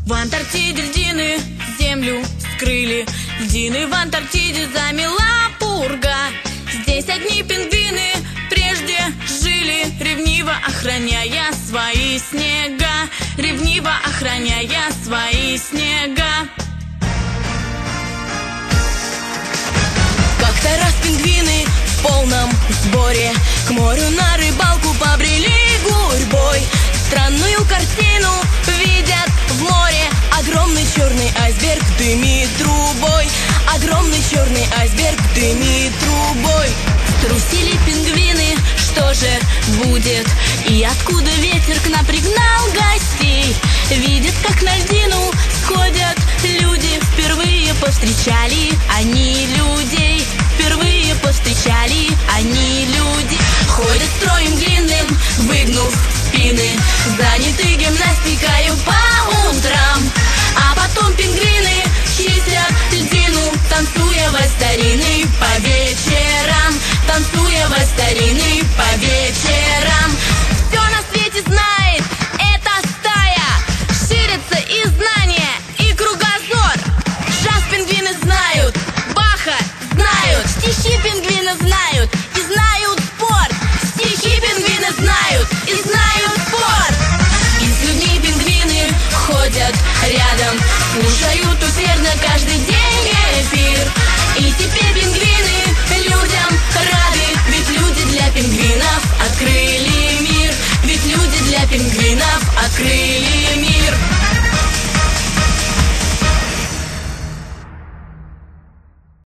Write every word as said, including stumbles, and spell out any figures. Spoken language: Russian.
В Антарктиде льдины землю скрыли, льдины в Антарктиде замела пурга. Здесь одни пингвины прежде жили, ревниво охраняя свои снега, ревниво охраняя свои снега. Как-то раз пингвины в полном сборе к морю на рыбалку побрели гурьбой. Странную картину видят в море: огромный черный айсберг дымит трубой, огромный черный айсберг дымит трубой. Струсили пингвины, что же будет? И откуда ветер к нам пригнал гостей? Видят, как на льдину сходят люди, впервые повстречали они людей.